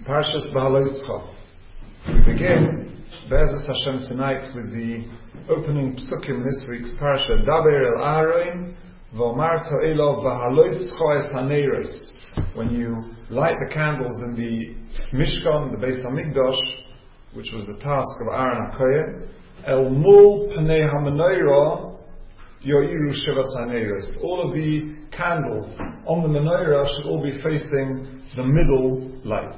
Parshas Beha'aloscha. We begin Be'ezus Hashem tonight with the opening psukim this week's Parsha. Daber el Aaron v'omarta elo Beha'aloscha es haneiros. When you light the candles in the Mishkan, the Beis Hamikdash, which was the task of Aaron HaKohen, el mul pnei hamenorah yoiru shivas haneiros. All of the candles on the menorah should all be facing the middle light.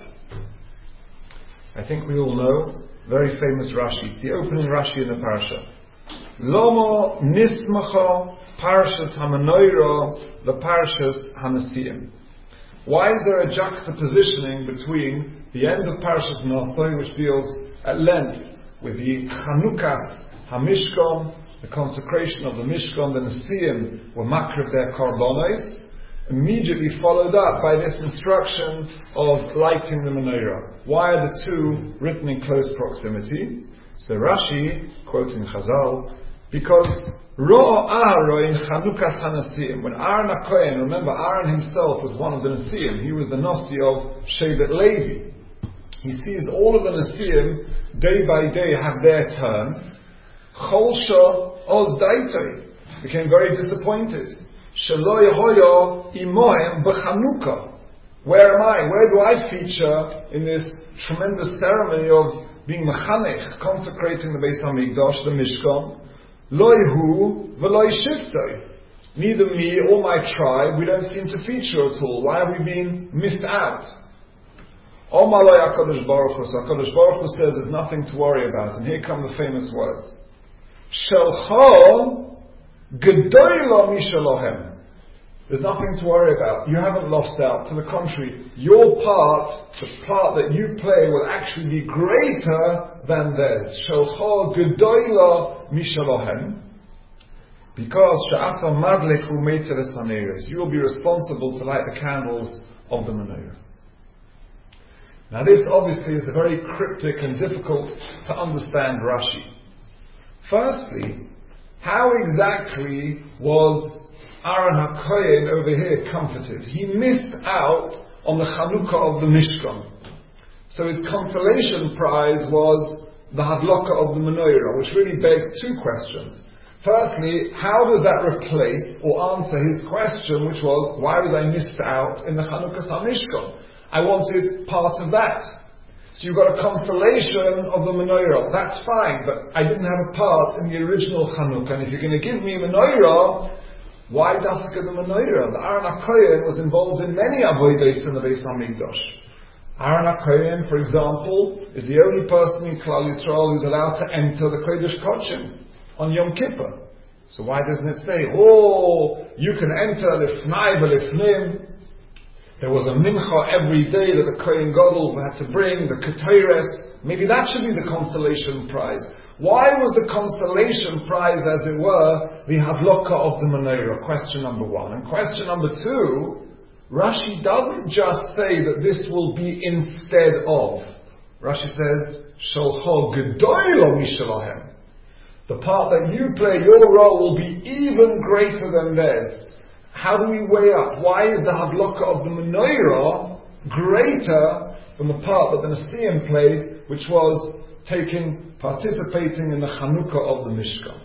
I think we all know, very famous Rashi. It's the opening Rashi in the parasha. Lomo nismacha parashas hamenorah the parashas hanesiim. Why is there a juxtapositioning between the end of Parashas Nosoi, which deals at length with the Chanukas HaMishkan, the consecration of the Mishkan, the Nesiim were makriv their korbanos, immediately followed up by this instruction of lighting the menorah? Why are the two written in close proximity? So Rashi, quoting Chazal, because Ro'o Aharon Chanukas HaNesiim, when Aaron HaKohen, remember Aaron himself was one of the Nesiim, he was the Nosti of Shevet Levi. He sees all of the Nesiim day by day have their turn. Cholsha Oz Daitoi became very disappointed. Shelo Yehoyo Imohem B'Chanukah. Where am I? Where do I feature in this tremendous ceremony of being mechanech, consecrating the Beis Hamikdash, the Mishkan? Lo Yehu v'lo Yishivtoi. Neither me or my tribe, we don't seem to feature at all. Why have we been missed out? Omar lo HaKadosh Baruch Hu. So HaKadosh Baruch Hu says there's nothing to worry about. And here come the famous words. Shelcho Gedoylo Mishalohem. There's nothing to worry about. You haven't lost out. To the contrary, your part, the part that you play, will actually be greater than theirs. Shelcho Gedoylo Mishalohem. Because Sha'ata Madlik Umeiteres Haneres, you will be responsible to light the candles of the menorah. Now this obviously is a very cryptic and difficult to understand Rashi. Firstly, how exactly was Aaron HaKohen over here comforted? He missed out on the Chanukah of the Mishkan. So his consolation prize was the Hadlokah of the Menorah, which really begs two questions. Firstly, how does that replace or answer his question, which was, why was I missed out in the Chanukah HaMishkan? I wanted part of that. So you've got a constellation of the menorah. That's fine, but I didn't have a part in the original Chanukah. And if you're going to give me a menorah, why dafka the menorah? The Aaron HaKohen was involved in many avodos in the Beis Hamikdash. Aaron HaKohen, for example, is the only person in Klal Yisrael who's allowed to enter the Kodesh Kodshim on Yom Kippur. So why doesn't it say, you can enter lifnai v'lifnim? There was a mincha every day that the Kohen Gadol had to bring, the Ketores. Maybe that should be the consolation prize. Why was the consolation prize, as it were, the Havlokah of the Menorah? Question number one. And question number two, Rashi doesn't just say that this will be instead of. Rashi says, Sholcho Gedoylo Mishalahem. The part that you play, your role will be even greater than theirs. How do we weigh up? Why is the Hadlokah of the Menorah greater than the part that the Nesiim played, which was participating in the Chanukah of the Mishkan?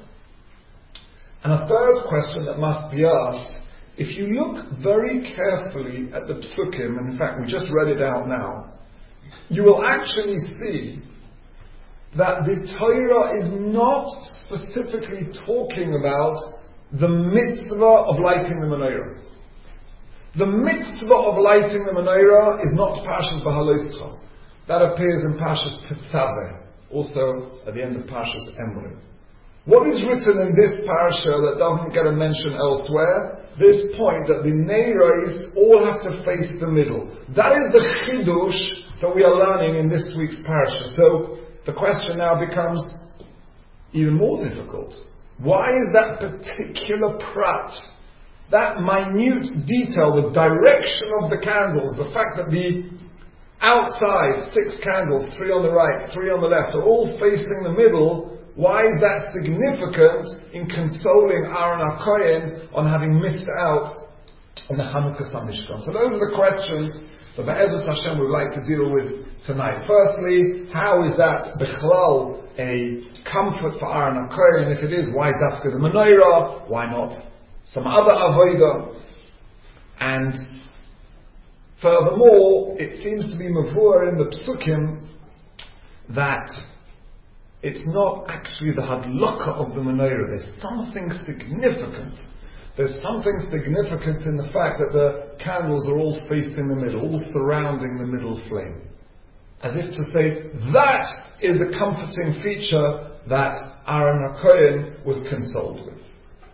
And a third question that must be asked, if you look very carefully at the Psukim, and in fact we just read it out now, you will actually see that the Torah is not specifically talking about the mitzvah of lighting the menorah. The mitzvah of lighting the menorah is not Parshas Beha'aloscha. That appears in Parshas Tetzaveh, also at the end of Parshas Emor. What is written in this parasha that doesn't get a mention elsewhere? This point that the neiros all have to face the middle. That is the chidush that we are learning in this week's parasha. So the question now becomes even more difficult. Why is that particular prat, that minute detail, the direction of the candles, the fact that the outside 6 candles, 3 on the right, 3 on the left, are all facing the middle, why is that significant in consoling Aaron HaKohen on having missed out in the Hanukkah Mishkan. So those are the questions that Be'ezus Hashem would like to deal with tonight. Firstly, how is that Bechlal a comfort for Aaron HaKohen? And if it is, why Dafka the Menorah? Why not some other Avodah? And furthermore, it seems to be Mavur in the Psukim that it's not actually the Hadlaka of the Menorah. There's something significant. There's something significant in the fact that the candles are all facing the middle, all surrounding the middle flame. As if to say, that is the comforting feature that Aaron HaKohen was consoled with.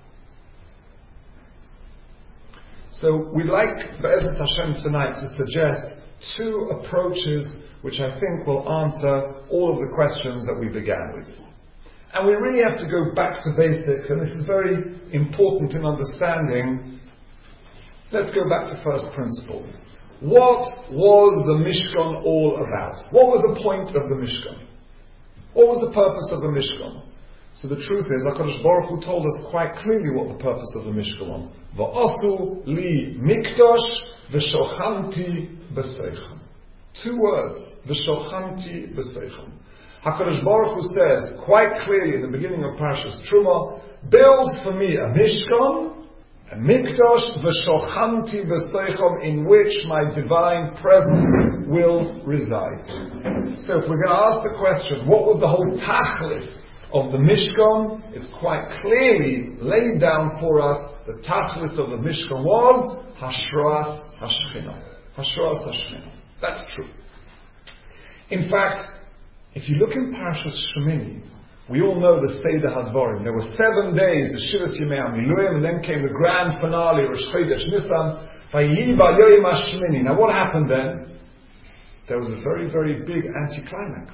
So we'd like, Be'ezrat Hashem tonight, to suggest two approaches which I think will answer all of the questions that we began with. And we really have to go back to basics, and this is very important in understanding. Let's go back to first principles. What was the Mishkan all about? What was the point of the Mishkan? What was the purpose of the Mishkan? So the truth is, HaKadosh Baruch Hu told us quite clearly what the purpose of the Mishkan was. V'asu li mikdash v'shochanti b'seichem. Two words, v'shochanti b'seichem. HaKadosh Baruch Hu says quite clearly in the beginning of Parshas Truma, build for me a Mishkan, a Mikdash, v'shochanti b'seichem, in which my divine presence will reside. So if we're going to ask the question, what was the whole tachlis of the Mishkan? It's quite clearly laid down for us. The tachlis of the Mishkan was Hashras Hashchina. Hashras Hashchina. That's true. In fact, if you look in Parashas Shemini, we all know the Seder Hadvarim. There were 7 days, the Shivas Yemei HaMiluim, and then came the grand finale, Rosh Chodesh Nisan, Vayihi B'Yoyim HaShemini. Now what happened then? There was a very, very big anticlimax.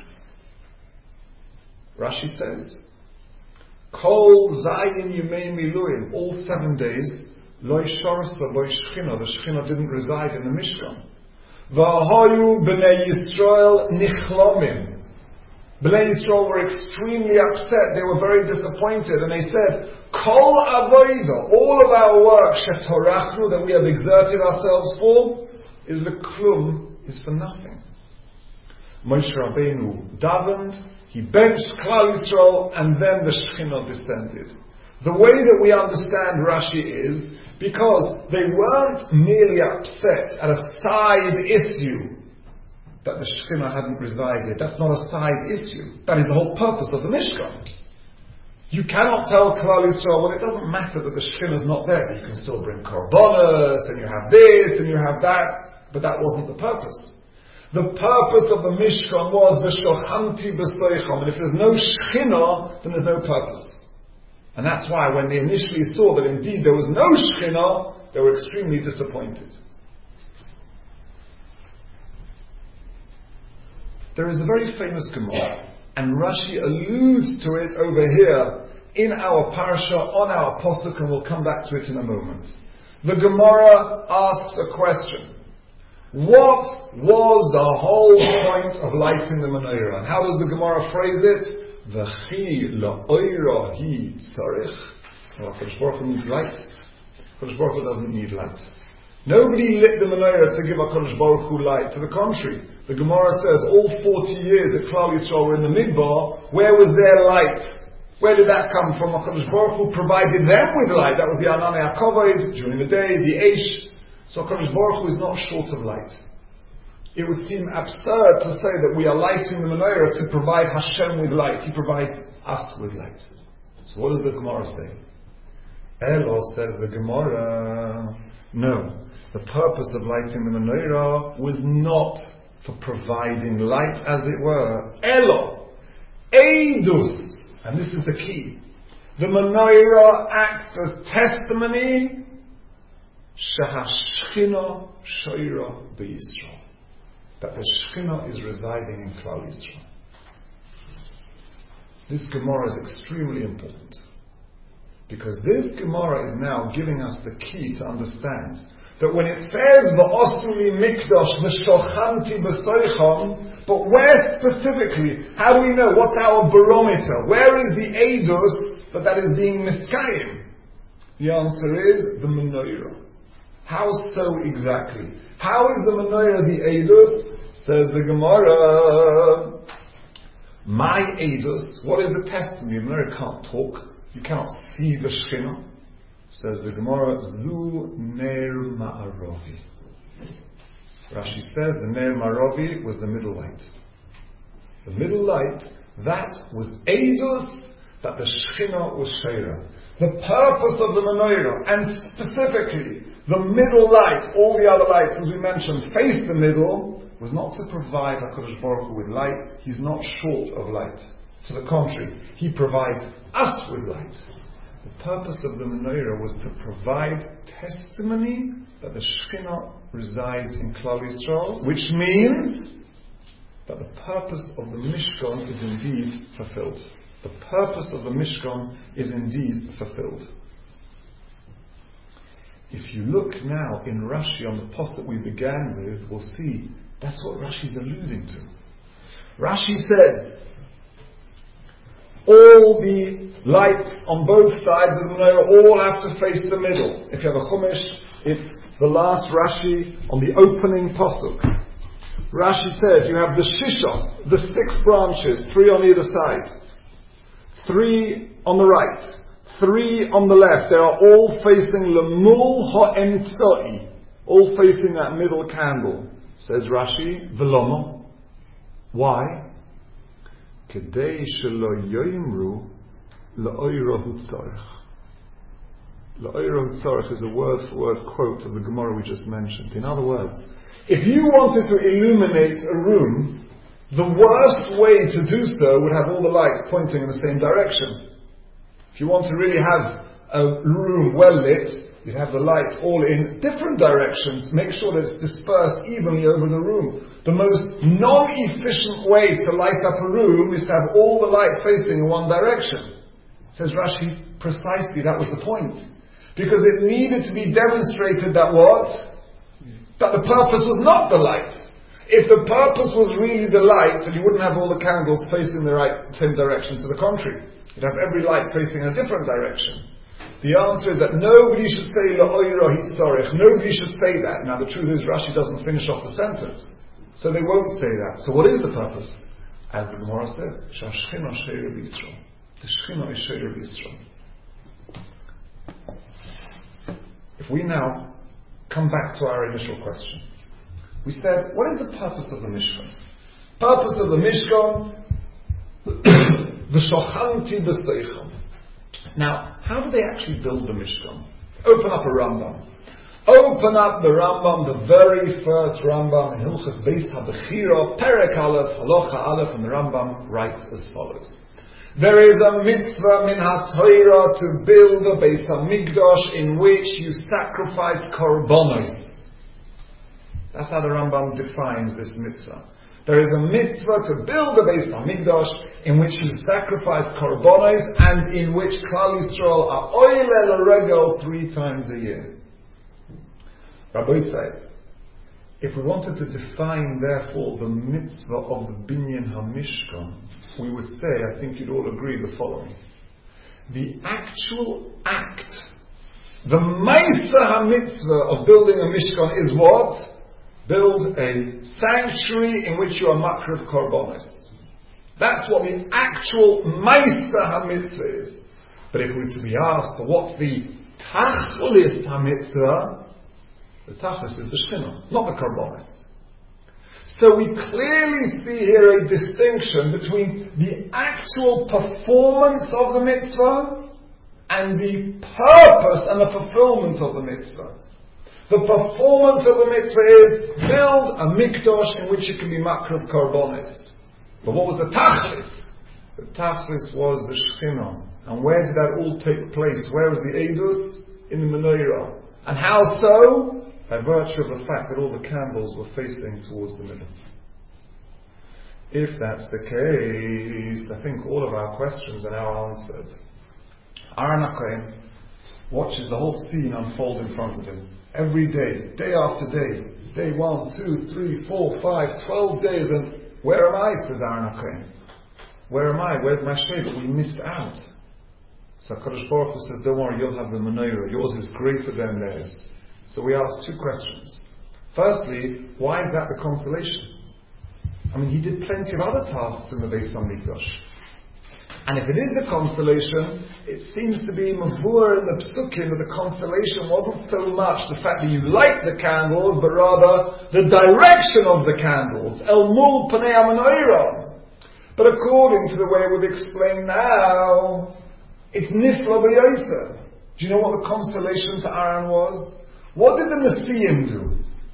Rashi says, Kol Zayin Yemei Miluim, all 7 days, Loi Shorsa, Loi Shechina, the Shechina didn't reside in the Mishkan. V'ahoyu B'nei Yisrael Nichlomim. B'nai Yisrael were extremely upset. They were very disappointed, and they said, Kol avodah, all of our work, shetorachnu, that we have exerted ourselves for, is the klum, is for nothing. Moshe Rabbeinu davened, he benched Klal Yisrael, and then the Shekhinah descended. The way that we understand Rashi is, because they weren't merely upset at a side issue, that the Shekhinah hadn't resided. That's not a side issue. That is the whole purpose of the Mishkan. You cannot tell Klal Yisrael, well, it doesn't matter that the Shekhinah is not there. You can still bring korbanos, and you have this, and you have that. But that wasn't the purpose. The purpose of the Mishkan was the Shochanti B'Seicham. And if there's no Shekhinah, then there's no purpose. And that's why when they initially saw that indeed there was no Shekhinah, they were extremely disappointed. There is a very famous Gemara, and Rashi alludes to it over here in our parasha, on our posuk, and we'll come back to it in a moment. The Gemara asks a question. What was the whole point of lighting the menorah? And how does the Gemara phrase it? V'chi la'oira hi tzarich. Well, HaKadosh Baruch Hu needs light. HaKadosh Baruch Hu doesn't need light. Nobody lit the menorah to give HaKadosh Baruch Hu light. To the contrary, the Gemara says all 40 years that Klal Yisrael were in the Midbar, where was their light? Where did that come from? HaKadosh Baruch Hu provided them with light. That was the Ananei HaKavod during the day, the Eish. So HaKadosh Baruch Hu is not short of light. It would seem absurd to say that we are lighting the menorah to provide Hashem with light. He provides us with light. So what does the Gemara say? Elo, says the Gemara, no. The purpose of lighting the menorah was not for providing light, as it were. Elo, Eidus, and this is the key. The menorah acts as testimony. Shehashchina shoira b'Yisrael, that the Shekhinah is residing in Klal Yisrael. This Gemara is extremely important, because this Gemara is now giving us the key to understand that when it says v'osuli mikdash v'shochanti b'soicham, but where specifically? How do we know? What's our barometer? Where is the eidus that is being miskayim? The answer is the menorah. How so exactly? How is the menorah the Eidus? Says the Gemara. My Eidus, what is the testimony? The menorah can't talk. You cannot see the Shekhinah. Says the Gemara, Zu Ner Ma'arovi. Rashi says the Ner Ma'arovi was the middle light. The middle light, that was Eidus, that the Shekhinah was Sheira. The purpose of the menorah, and specifically the middle light, all the other lights, as we mentioned, face the middle, was not to provide HaKadosh Baruch Hu with light. He's not short of light. To the contrary, He provides us with light. The purpose of the menorah was to provide testimony that the Shekhinah resides in Klal Yisrael, which means that the purpose of the Mishkan is indeed fulfilled. The purpose of the Mishkan is indeed fulfilled. If you look now in Rashi on the pasuk we began with, we'll see that's what Rashi's alluding to. Rashi says, all the lights on both sides of the menorah all have to face the middle. If you have a Chumash, it's the last Rashi on the opening pasuk. Rashi says you have the Shisha, the 6 branches, 3 on either side, 3 on the right, 3 on the left. They are all facing Lemul Ha'emtzai, all facing that middle candle. Says Rashi, Veloma. Why? Kedei shelo yoimru la'oirahu tzarech. La'oirahu tzarech is a word-for-word quote of the Gemara we just mentioned. In other words, if you wanted to illuminate a room, the worst way to do so would have all the lights pointing in the same direction. If you want to really have a room well lit, you'd have the lights all in different directions. Make sure that it's dispersed evenly over the room. The most non-efficient way to light up a room is to have all the light facing in one direction. Says Rashi, precisely that was the point. Because it needed to be demonstrated that what? That the purpose was not the light. If the purpose was really the light, then you wouldn't have all the candles facing the same direction. To the contrary, you'd have every light facing in a different direction. The answer is that nobody should say la'oira hitzarech. Nobody should say that. Now the truth is Rashi doesn't finish off the sentence, so they won't say that. So what is the purpose? As the Gemara said, Shashchina sheira b'Yisrael. The Shechina is sheira b'Yisrael. If we now come back to our initial question, we said, what is the purpose of the Mishkan? Purpose of the Mishkan, v'shochanti b'seicham. Now, how do they actually build the Mishkan? Open up a Rambam. Open up the Rambam, the very first Rambam, in Hilchos Beis HaBechira, Perek Aleph, Halacha Aleph, and the Rambam writes as follows. There is a mitzvah min ha-Torah to build a Beis HaMikdash in which you sacrifice korbanos. That's how the Rambam defines this mitzvah. There is a mitzvah to build a Beis HaMikdash in which you sacrifice korbanos and in which Klal Yisrael are oile l'regel 3 times a year. Rabbi said, if we wanted to define therefore the mitzvah of the Binyan HaMishkan, we would say, I think you'd all agree, the following. The actual act, the Maisa HaMitzvah of building a Mishkan is what? Build a sanctuary in which you are makriv korbanos. That's what the actual Maisa HaMitzvah is. But if we were to be asked, what's the Tachlis HaMitzvah? The Tachlis is the Shekhinah, not the korbanos. So we clearly see here a distinction between the actual performance of the mitzvah and the purpose and the fulfillment of the mitzvah. The performance of the mitzvah is build a mikdash in which it can be makriv korbanos. But what was the tachlis? The tachlis was the Shekhinah. And where did that all take place? Where was the Eidus? In the menorah. And how so? By virtue of the fact that all the candles were facing towards the middle. If that's the case, I think all of our questions are now answered. Aaron HaKohen watches the whole scene unfold in front of him. Every day, day after day. Day 1, 2, 3, 4, 5, 12 days, and where am I, says Aaron HaKohen. Where am I? Where's my shade? We missed out. So HaKadosh Baruch Hu says, don't worry, you'll have the menorah. Yours is greater than theirs. So we ask two questions. Firstly, why is that the consolation? I mean, he did plenty of other tasks in the Beis Hamikdash. And if it is the consolation, it seems to be mavur in the psukim that the consolation wasn't so much the fact that you light the candles, but rather the direction of the candles. El mul panei hamanoira. But according to the way we've explained now, it's nifla b'yosef. Do you know what the consolation to Aaron was? What did the Nesiim do?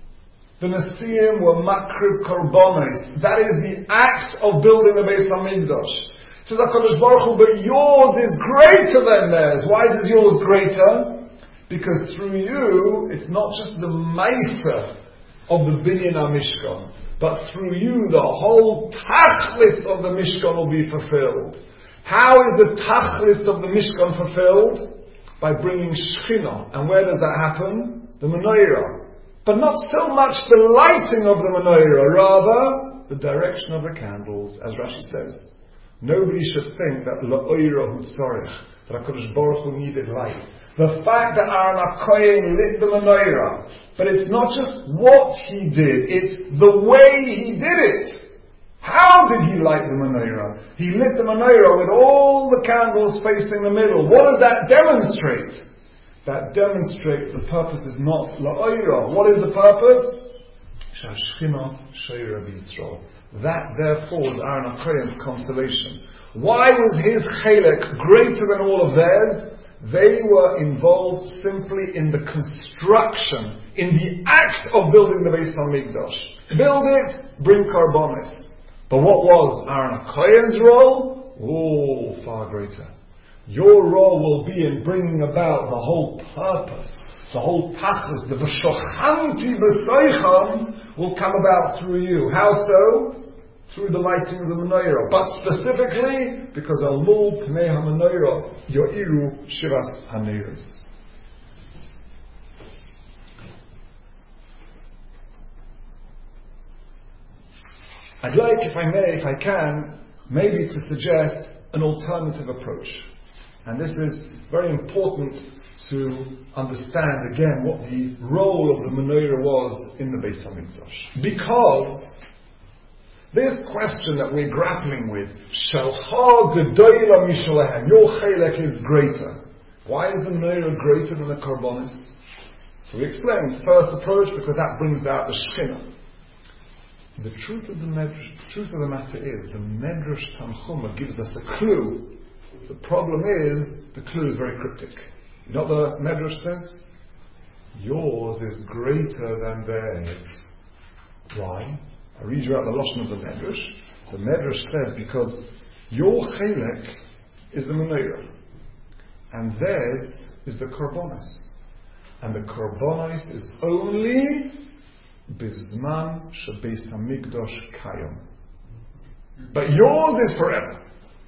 The Nesiim were makrib korbanos. That is the act of building the Beis Hamikdash. Says HaKadosh Baruch Hu, but yours is greater than theirs. Why is yours greater? Because through you, it's not just the Maisa of the Binyan HaMishkan, but through you, the whole Tachlis of the Mishkan will be fulfilled. How is the Tachlis of the Mishkan fulfilled? By bringing Shechina. And where does that happen? The Menorah. But not so much the lighting of the Menorah, rather the direction of the candles, as Rashi says. Nobody should think that La'oira hu tzarich, that HaKadosh Baruch Hu needed light. The fact that Aaron HaKohen lit the menorah, but it's not just what he did, it's the way he did it. How did he light the menorah? He lit the menorah with all the candles facing the middle. What does that demonstrate? That demonstrates the purpose is not La'oira. What is the purpose? Shashchina Sheira B'Yisrael. That, therefore, was Aaron HaKohen's consolation. Why was his chelek greater than all of theirs? They were involved simply in the construction, in the act of building the Beis Hamikdash. Build it, bring karbonis. But what was Aaron HaKohen's role? Oh, far greater. Your role will be in bringing about the whole purpose, the whole tachlis, the b'shochanti b'soicham will come about through you. How so? Through the lighting of the menorah. But specifically, because al mul pnei ha-menorah yo'iru shivas haneros. I'd like, if I may, if I can, maybe to suggest an alternative approach. And this is very important to understand again what the role of the menorah was in the Beis Hamikdash. Because this question that we're grappling with, Shalcha Gedola Mishalehem, your chelek is greater. Why is the menorah greater than the karbonis? So we explained, first approach, because that brings out the Shechina. The truth of the matter is, the Medrash Tanchuma gives us a clue. The problem is, the clue is very cryptic. You know what the Medrash says? Yours is greater than theirs. Why? I read you out the Lashon of the Medrash. The Medrash said, because your chelek is the menorah, and theirs is the karbonos. And the karbonos is only bizman shebeis hamikdash kayom. But yours is forever.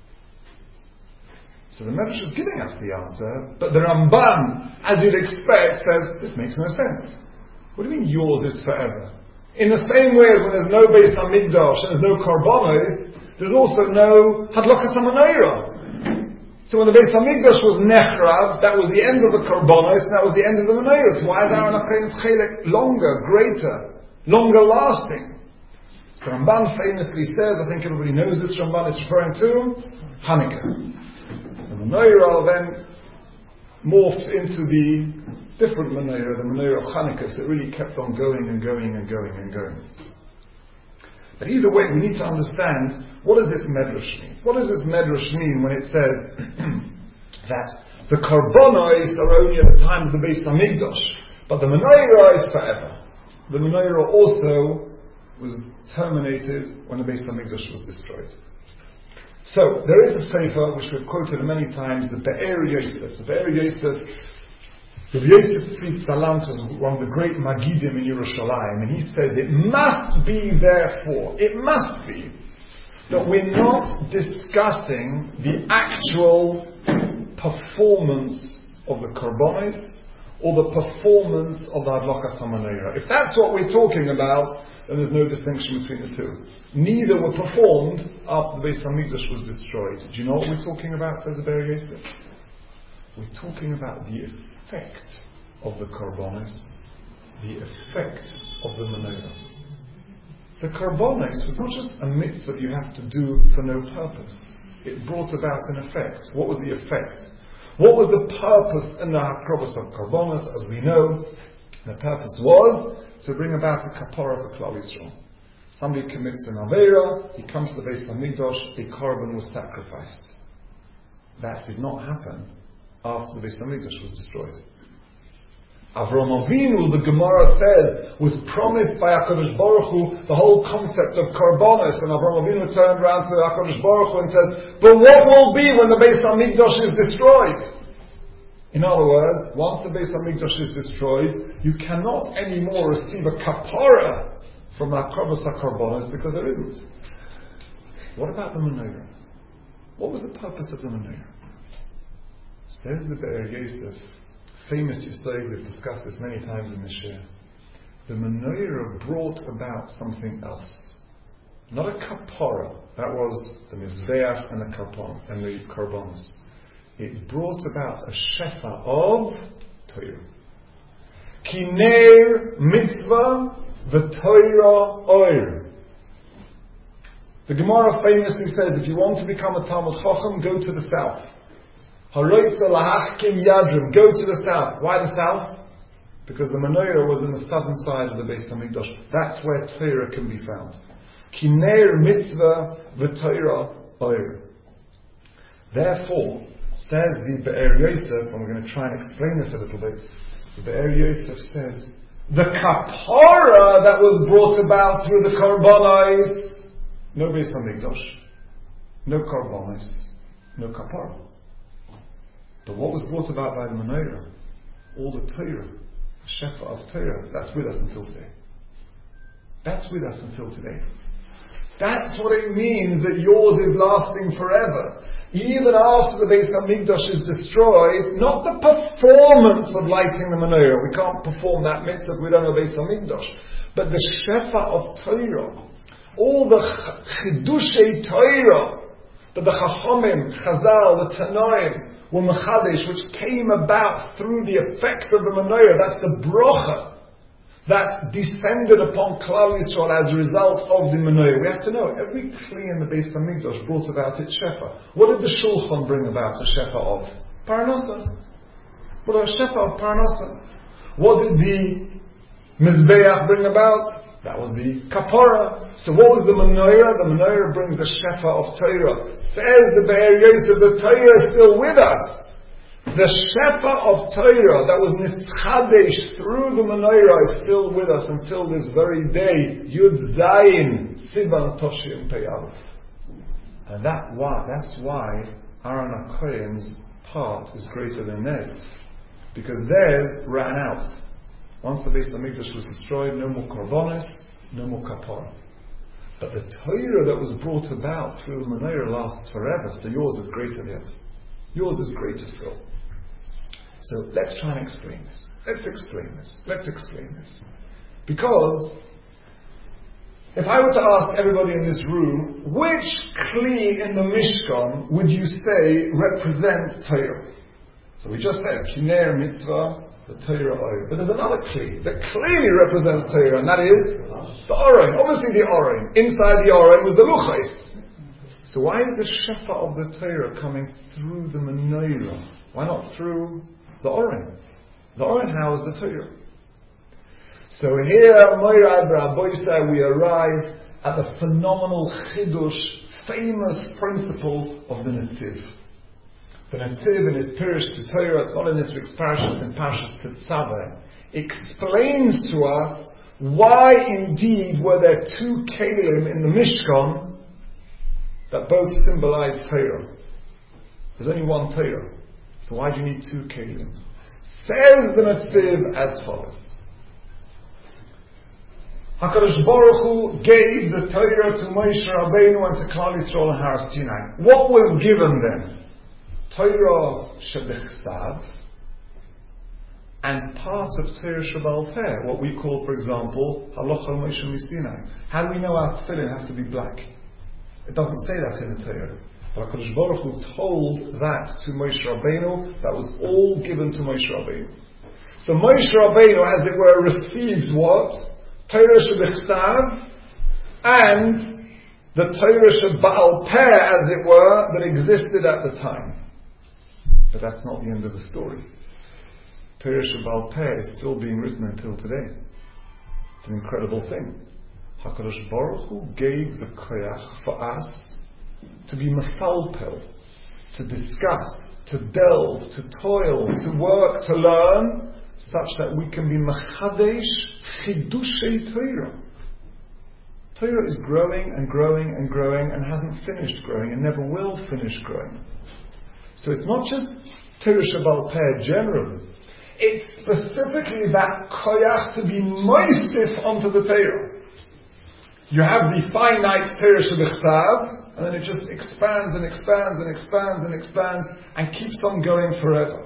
So the Medrash is giving us the answer, but the Ramban, as you'd expect, says, this makes no sense. What do you mean yours is forever? In the same way as when there's no Beis Hamikdash and there's no karbonos, there's also no Hadlakas HaMenorah. So when the Beis Hamikdash was nechrav, that was the end of the karbonos, and that was the end of the menorah. So why is Aaron HaKohen's chelek longer, greater, longer lasting? So Ramban famously says, I think everybody knows this, Ramban is referring to Hanukkah. The menorah then morphed into the different menorah, the menorah of Hanukkah, so it really kept on going and going and going and going. But either way, we need to understand, what does this medrash mean? What does this medrash mean when it says that the karbonos are only at the time of the Beis Hamikdash, but the menorah is forever? The menorah also was terminated when the Beis Hamikdash was destroyed. So, there is a sefer which we've quoted many times, the Be'er Yosef. The Be'er Yosef, Rabbi Yosef Tzvi Salant was one of the great Magidim in Yerushalayim, and he says it must be, therefore, it must be, that we're not discussing the actual performance of the karbonos or the performance of the Hadlakas HaMenorah. If that's what we're talking about, then there's no distinction between the two. Neither were performed after the Beis Hamikdash was destroyed. Do you know what we're talking about, says the Be'er Yosef? We're talking about the effect of the karbonos the effect of the menorah. The karbonos was not just a mitzvah that you have to do for no purpose. It brought about an effect. What was the effect? What was the purpose in the hakrobos of karbonos? As we know, the purpose was to bring about a kapara for Klal Yisrael. Somebody commits an avera, he comes to the Beis Hamikdash, a korban was sacrificed. That did not happen after the Beis Hamikdash was destroyed. Avraham Avinu, the Gemara says, was promised by HaKadosh Baruch Hu the whole concept of karbonos, and Avraham Avinu turned around to HaKadosh Baruch Hu and says, but what will be when the Beis Hamikdash is destroyed? In other words, once the Beis Hamikdash is destroyed, you cannot anymore receive a kapara from the Hakrobos HaKarbonos because there isn't. What about the menorah? What was the purpose of the menorah? Says the Be'er Yosef, famous Yisrael, we've discussed this many times in this year. The menorah brought about something else. Not a kapara, that was the mizbeach and the karbonos. It brought about a shefa of Torah. Kiner mitzvah v'Torah oir. The Gemara famously says, if you want to become a Talmud Chacham, go to the south. Haroitza lahachkim yadrim, go to the south. Why the south? Because the menorah was in the southern side of the Beis Hamikdash. That's where Torah can be found. Kiner mitzvah v'Torah oir. Therefore, says the Be'er Yosef, and we're going to try and explain this a little bit. The Be'er Yosef says, the kapara that was brought about through the karbonos, no Beis Hamikdash, no karbonos, no kapara. But what was brought about by the menorah, all the Torah, the shefa of Torah, that's with us until today. That's with us until today. That's what it means that yours is lasting forever. Even after the Beis Hamikdash is destroyed, not the performance of lighting the menorah. We can't perform that mitzvah if we don't have Beis Hamikdash. But the shefa of Torah, all the chidushei Torah, that the Chachamim, Chazal, the Tanoim, were mechadesh, which came about through the effect of the menorah. That's the brocha that descended upon Klal Yisrael as a result of the menorah. We have to know, every kli in the Beis Hamikdash brought about its shefa. What did the Shulchan bring about a shefa of? Parnasa. What a shefa of Parnasa. What did the Mizbeach bring about? That was the kapara. So what was the menorah? The menorah brings a shefa of Torah. Says the Be'er Yosef, the Torah is still with us. The shefa of Torah that was nischadesh through the menorah is still with us until this very day. Yud Zayin Sivan Toshim Pe'av. And that's why Aaron HaKohen's part is greater than theirs. Because theirs ran out. Once the Beis Hamikdash was destroyed, no more karbonos, no more kapara. But the Torah that was brought about through the menorah lasts forever, so yours is greater yet. Yours is greater still. So let's try and explain this. Let's explain this. Because if I were to ask everybody in this room, which kli in the Mishkan would you say represents Torah? So we just said, Kiner mitzvah, the Torah oil. But there's another kli that clearly represents Torah, and that is the Aron. Obviously the Aron. Inside the Aron was the Luchos. So why is the shefa of the Torah coming through the menorah? Why not through the Aron? The Aron housed the Torah. So here, Moirad Rabboisa, we arrive at the phenomenal chidush, famous principle of the Netziv. The Netziv in his Pirush to Torah, it's not in this week's Parashas, in Parashas Tetzaveh, explains to us why indeed were there two kelim in the Mishkan that both symbolize Torah. There's only one Torah, so why do you need two kelim? Says the Netziv as follows. HaKadosh Baruch Hu gave the Torah to Moshe Rabbeinu and to Klal Yisrael and Har Sinai. What was given them? Torah Shebechsav and part of Torah Sheba'al Peh, what we call, for example, Halacha Moshe Misinai. How do we know our tefillin have to be black? It doesn't say that in the Torah. But HaKadosh Baruch Hu told that to Moshe Rabbeinu. That was all given to Moshe Rabbeinu. So Moshe Rabbeinu, as it were, received what? Torah Shebechsav, and the Torah Shebaal Peh, as it were, that existed at the time. But that's not the end of the story. Torah Shebaal Peh is still being written until today. It's an incredible thing. HaKadosh Baruch Hu gave the koyach for us to be mafalpel, to discuss, to delve, to toil, to work, to learn, such that we can be machadesh chidushei Torah. Torah is growing and growing and growing and hasn't finished growing and never will finish growing. So it's not just Torah Shebaal Peh generally. It's specifically that koyach to be moistif onto the Torah. You have the finite Torah Shebechsav, and then it just expands and expands and expands and expands and keeps on going forever.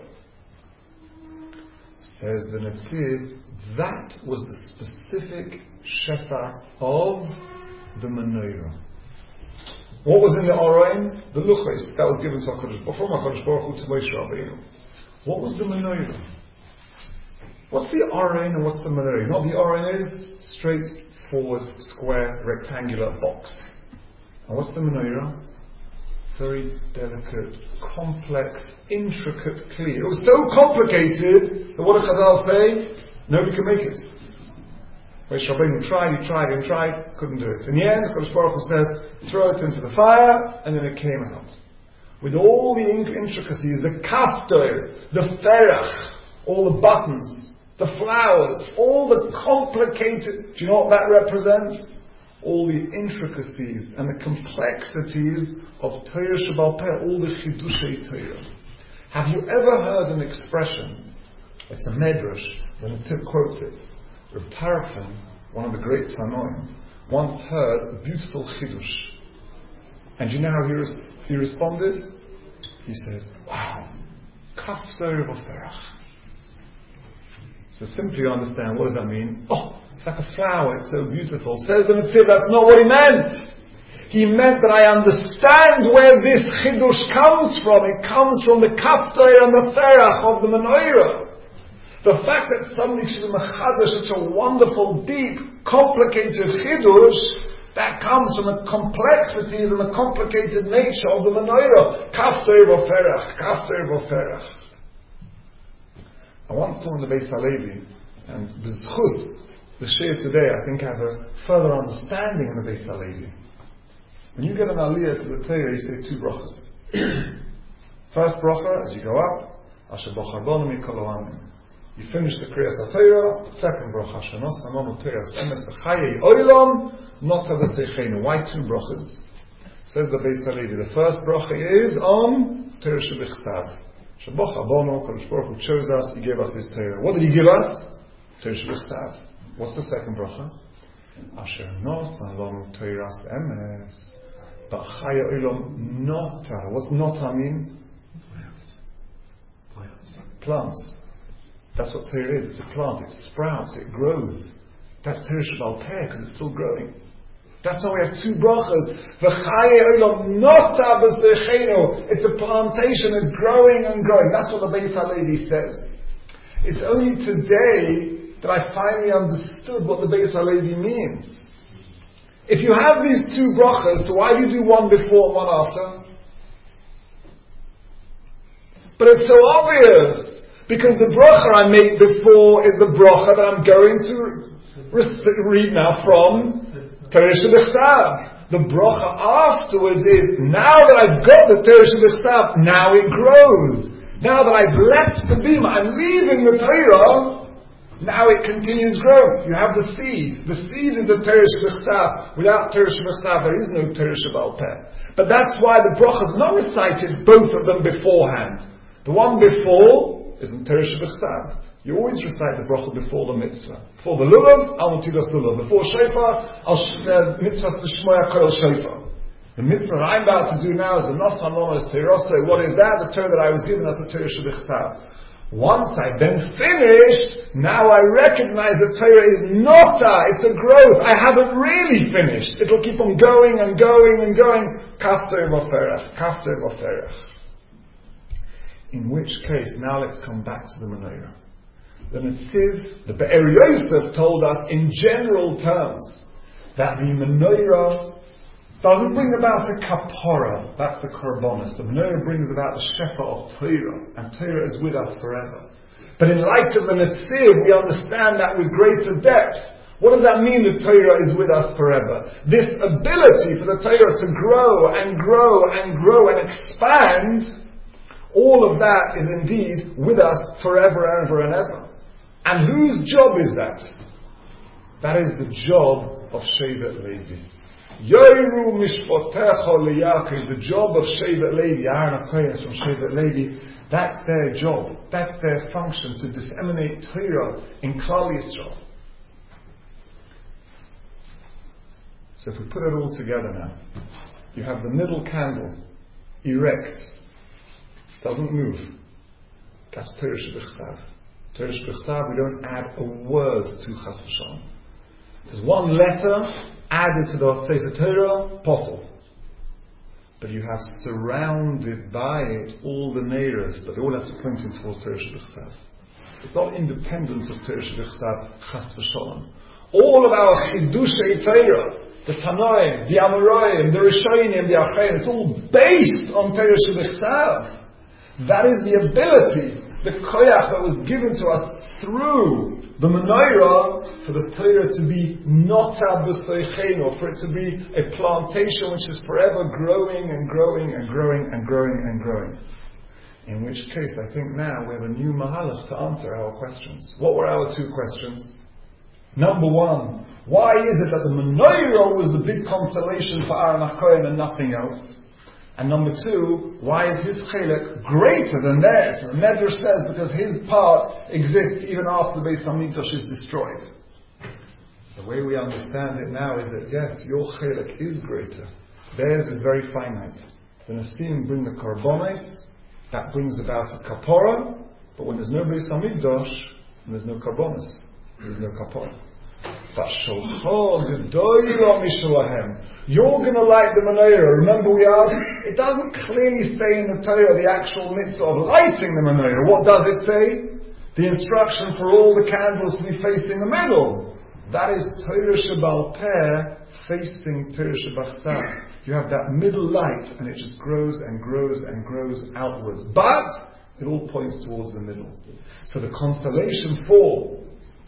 Says the Netziv, that was the specific shefa of the menorah. What was in the Orain? The Luchos that was given to HaKadosh from HaKadosh Baruch Hu to Moshe Rabbeinu. What was the menorah? What's the Orain and what's the menorah? You know what the Orain is? Straightforward, square, rectangular box. And what's the menorah? Very delicate, complex, intricate, clear. It was so complicated that what did Chazal say? Nobody can make it. Moshe Rabbeinu tried, couldn't do it. In the end, HaKadosh Baruch Hu says, throw it into the fire, and then it came out. With all the intricacies, the kaftor, the ferach, all the buttons, the flowers, all the complicated, do you know what that represents? All the intricacies and the complexities of Torah Shebaal Peh, all the chidushei Torah. Have you ever heard an expression? It's a medrash, the Netziv quotes it. Rav Tarfon, one of the great Tanoim, once heard a beautiful chidush. And do you know how he responded? He said, wow, kaftor v'ferach. So simply understand, what does that mean? Oh, it's like a flower, it's so beautiful. Says the Netziv, that's not what he meant. He meant that I understand where this chidush comes from. It comes from the kaftor and the ferach of the menorah. The fact that somebody should machazah such a wonderful, deep, complicated chidush, that comes from the complexities and the complicated nature of the menorah. Kaftor v'ferach, kaftor v'ferach. I once saw in the Beis Halevi, and b'zchus, the shir today, I think I have a further understanding in the Beis Halevi. When you get an aliyah to the Torah, you say two brachas. First bracha, as you go up, Asher bachar bonu mikol ha'amim. You finish the Kriyas HaTorah. Second bracha, Shanos Amonu Teras Emes Chayei Olam Nota V'Seichenu. Why two brachas? Says the Beis Halevi. The first bracha is on Torah Shebechsav. Shabach Abono, Kadosh Baruch Hu chose us. He gave us His Torah. What did He give us? Torah Shebechsav. What's the second bracha? Asher Nos Amonu Teras Emes Chayei Olam Nota. What's Nota mean? Plants. That's what Torah is. It's a plant. It sprouts. It grows. That's Torah Shebaal Peh because it's still growing. That's why we have two brachas. V'chayei olam nota b'seichenu. It's a plantation. It's growing and growing. That's what the Beis Halevi says. It's only today that I finally understood what the Beis Halevi means. If you have these two brachas, so why do you do one before and one after? But it's so obvious. Because the bracha I made before is the bracha that I'm going to read now from Torah Shebechsav. The bracha afterwards is, now that I've got the Torah Shebechsav, now it grows. Now that I've left the bima, I'm leaving the Torah, now it continues growing. You have the seed. The seed is the Torah Shebechsav. Without Torah Shebechsav, there is no Torah Shebaal Peh. But that's why the bracha is not recited, both of them beforehand. The one before is in Torah Shebechsav. You always recite the bracha before the mitzvah. Before the lulav, al natilas lulav. Before shofar, al mitzvahs l'shmoya kol shofar. The mitzvah I'm about to do now is the Nos Hamonos Teirosei. What is that? The Torah that I was given as the Torah Shebechsav. Once I then finished, now I recognize that Torah is nota. It's a growth. I haven't really finished. It'll keep on going and going and going. Kaftor v'ferach. Kaftor v'ferach. In which case, now let's come back to the menorah. The Netziv, the Be'er Yosef told us in general terms that the menorah doesn't bring about a kapora, that's the korbanos. The menorah brings about the shefa of Torah, and Torah is with us forever. But in light of the Netziv, we understand that with greater depth. What does that mean that Torah is with us forever? This ability for the Torah to grow and grow and grow and expand, all of that is indeed with us forever and ever and ever. And whose job is that? That is the job of Shevet Levi. Yoru mishpotecha liyakov, the job of Shevet Levi, Aaron HaKohen from Shevet Levi, that's their job, that's their function, to disseminate Torah in Klal Yisrael. So if we put it all together now, you have the middle candle, erect, doesn't move. That's Torah Shebechsav. Torah Shebechsav, we don't add a word to Chas V'Shalom. There's one letter added to the Sefer Torah, possible. But you have surrounded by it all the neiros, but they all have to point in towards Torah Shebechsav. It's not independent of Torah Shebechsav, Chas V'Shalom. All of our Chidushei Torah, the Tanoim, the Amoraim, the Rishonim, the Achaim, it's all based on Torah Shebechsav. That is the ability, the koyach that was given to us through the menorah for the Torah to be nota b'soicheno, for it to be a plantation which is forever growing and growing and growing and growing and growing. In which case, I think now we have a new mahalach to answer our questions. What were our two questions? Number one, why is it that the menorah was the big consolation for Aaron HaKohen and nothing else? And number two, why is his chelek greater than theirs? And the Medrash says because his part exists even after the Beis HaMikdash is destroyed. The way we understand it now is that yes, your chelek is greater. Theirs is very finite. The Nesim bring the korbanos, that brings about a kapora, but when there's no Beis HaMikdash, then there's no korbanos, there's no kapora. But Sholcho Gedoylo Mishalahem, you're going to light the menorah. Remember we asked, it doesn't clearly say in the Torah the actual mitzvah of lighting the menorah. What does it say? The instruction for all the candles to be facing the middle. That is Torah Shebal Peh facing Torah Shebachsav. You have that middle light and it just grows and grows and grows outwards. But it all points towards the middle. So the consolation for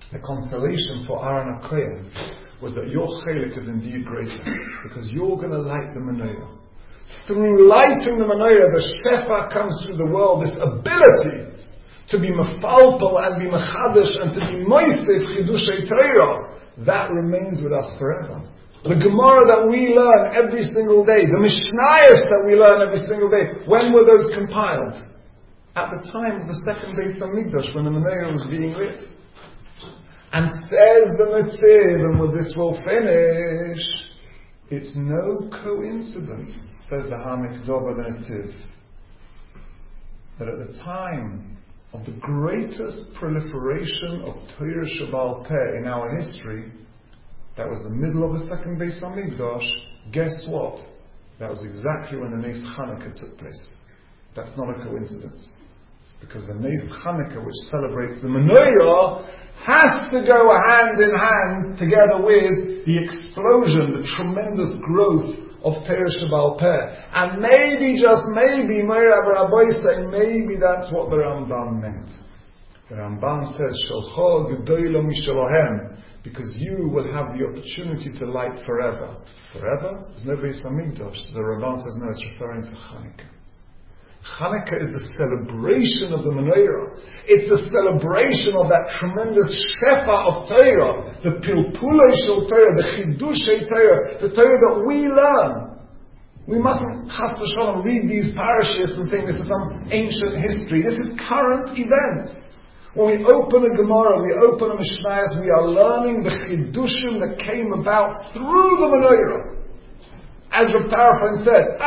Aaron HaKohen was that your chelik is indeed greater, because you're going to light the menorah. Through lighting the menorah, the shefa comes through the world, this ability to be mefalpel and be mechadash and to be moisef chidushei Torah, that remains with us forever. The Gemara that we learn every single day, the Mishnayos that we learn every single day, when were those compiled? At the time of the second Beis HaMikdash, when the menorah was being lit. And says the Netziv, and with this we'll finish, it's no coincidence, says the Hamek Doba the Netziv, that at the time of the greatest proliferation of Torah Shebal Peh in our history, that was the middle of the second Beis HaMikdash, guess what? That was exactly when the Nes Chanukah took place. That's not a coincidence. Because the Nes Chanukah, which celebrates the menorah, has to go hand in hand together with the explosion, the tremendous growth of Torah Shebal Peh. And maybe, just maybe, Meirav Rabbi say, maybe that's what the Rambam meant. The Rambam says, Sholcho Gedoylo Mishalahem, because you will have the opportunity to light forever. Forever? There's no Beis HaMikdash. The Rambam says, no, it's referring to Chanukah. Chanukah is the celebration of the menorah. It's the celebration of that tremendous shefa of Torah, the pilpulei shel Torah, the chidushei Torah, the Torah that we learn. We mustn't chas v'shalom read these parashas and think this is some ancient history. This is current events. When we open a Gemara, we open a Mishnayos, we are learning the chidushim that came about through the menorah. As Reb Tarfon said,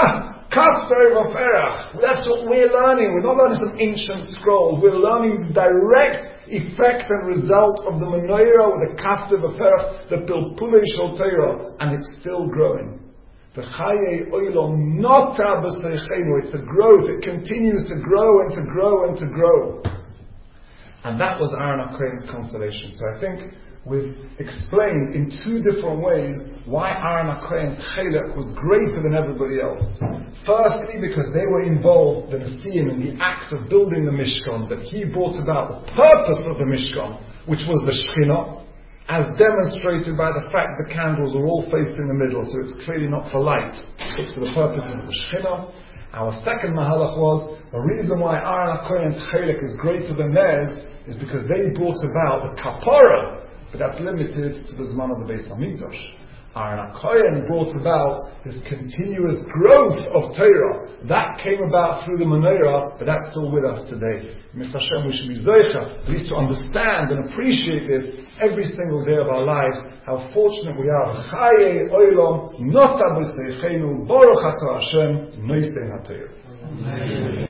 that's what we're learning. We're not learning some ancient scrolls. We're learning the direct effect and result of the menorah with the kafta v'ferach, the pilpulei shel Torah, and it's still growing. The chaye oilom nota b'seichenu. It's a growth. It continues to grow and to grow and to grow. And that was Aaron HaKohen's consolation. So I think we've explained in two different ways why Aaron HaKohen's chelek was greater than everybody else. Firstly, because they were involved, the Nesiim, in the act of building the Mishkan, that he brought about the purpose of the Mishkan, which was the Shekhinah, as demonstrated by the fact the candles are all facing the middle, so it's clearly not for light, it's for the purposes of the Shekhinah. Our second mahalach was, the reason why Aaron HaKohen's chelek is greater than theirs is because they brought about the kapara, but that's limited to the Zman of the Beis HaMikdash. Aaron HaKohen brought about this continuous growth of Torah. That came about through the Menorah, but that's still with us today. Mitzvah Hashem, we should be zoicha, at least to understand and appreciate this every single day of our lives, how fortunate we are. Chaye olam nota b'seichenu baruch atah Hashem noisei haTorah.